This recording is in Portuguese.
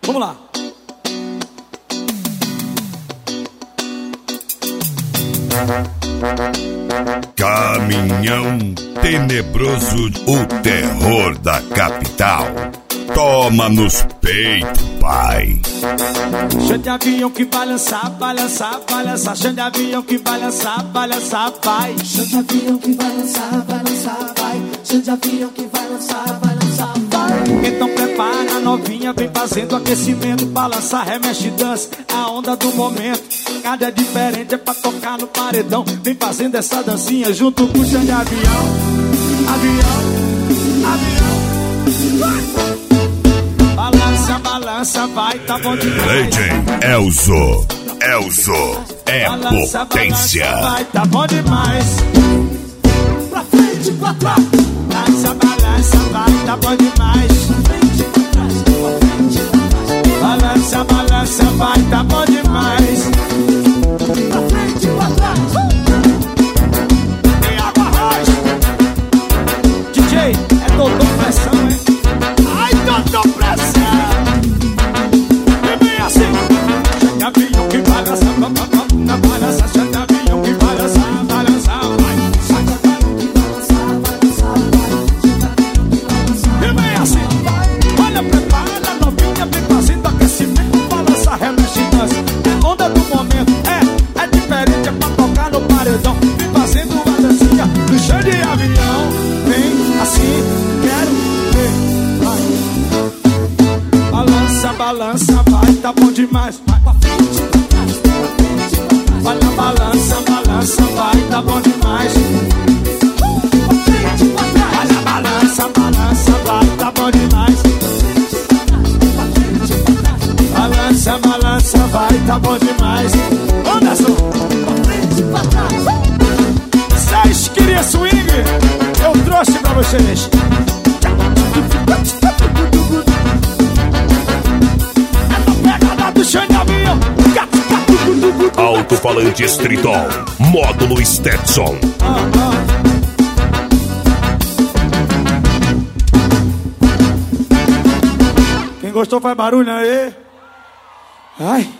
Vamos lá. Caminhão tenebroso, o terror da capital. Toma nos peitos, pai. Cheio de avião que vai lançar, vai lançar, vai lançar. Cheio de avião que vai lançar, vai lançar, vai. Cheio de avião que vai lançar, vai lançar, vai. Cheio de avião que vai lançar, vai lançar, vai. Então prepara a novinha, vem fazendo aquecimento. Balança, remexe, dança, a onda do momento. Cada é diferente, é pra tocar no paredão. Vem fazendo essa dancinha junto com o cheio de avião. Avião, avião. Balança, balança, vai, tá bom demais. DJ Elzo é Balança, potência. balança, vai, tá bom demais. Pra frente, pra trás. Balança, balança, vai, tá bom demais. Balança, balança, vai, tá bom demais. Pra frente, pra trás. Tem água roxa. DJ, é doutor pressão, hein? Ai, doutor pressão. E vem assim. Chega avião que balança, na balança. Chega avião que balança, balança, vai. E vem assim. Olha, prepara, novinha, vem fazendo aquecimento. Balança, remexe, dança. É onda do momento, é diferente, é pra tocar no paredão. Vem fazendo uma dancinha no cheio de avião. Vem assim, quero ver, vai. Balança, balança, vai, tá bom demais. Vai pra frente, pra trás, pra frente, pra trás. Vai na balança, balança, vai, tá bom demais. Pra frente, pra trás. Vai na balança, balança, vai, tá bom demais. Balança, balança, vai, tá bom demais. Anderson, Pra frente, pra trás. vocês queriam swing? Eu trouxe pra vocês. É na pegada do chão de avião. Alto-falante Estridol, módulo Stetson. Quem gostou faz barulho aí. Ai.